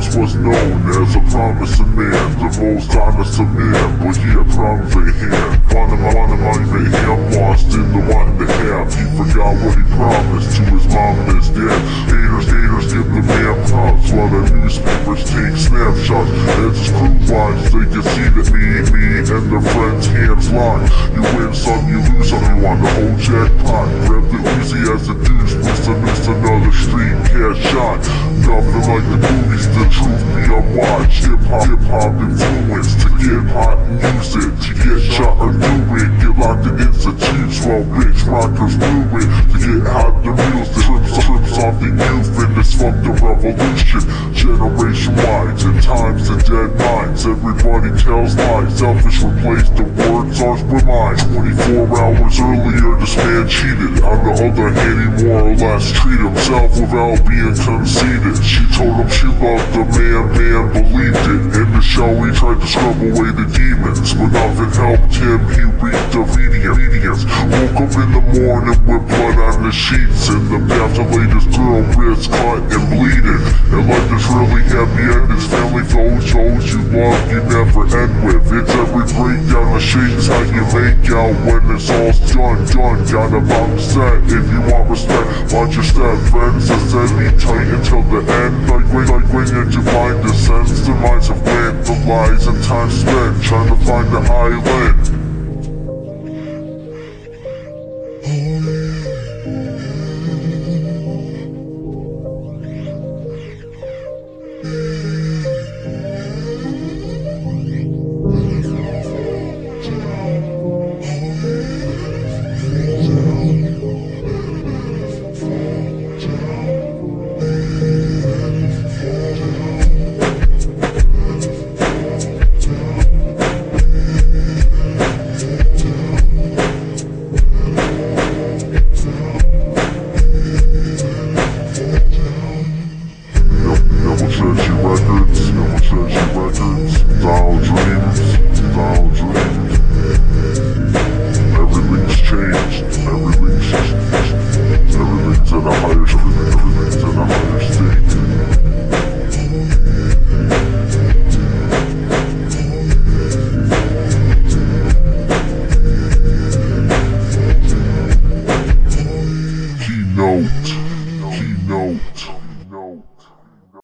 once was known as a promising man, the most honest of men, but he had problems at hand. One of my him lost in the one and a half. He forgot what he promised to his mom and his dad. Haters give the man props while the newspapers take snapshots. As his crew watch, they can see that me and their friends' hands lock. You win some, you lose some, you want the whole jackpot. Grab the Uzi as a deuce, miss another street cat shot. Nothing like the movies, the truth be unwatched. Hip-hop influence, to get hot and use it, to get shot or do it. Get locked in institutes while rich rockers do it. To get hot the music, trips off the youth in this fucked up revolution. Generation wide, in times and dead minds. Everybody tells lies, selfish replaced the words ours with mine. 24 hours earlier this man cheated. On the other hand he more or less treated himself without being conceited. She told him she loved the man believed it. In the show he tried to scrub away the demons, but nothing helped him, he reaped obedience. Woke up in the morning with blood on the sheets. In the bath to lay this girl wrist cut and bleeding. And life is really happy and his family those you love you never end with. It's every breakdown of shades how you make out when it's all done. Gotta bounce that if you want respect. Watch your step, friends that said be tight until the end. Like when you find the sense, the minds of land, the lies and time spent trying to find the island.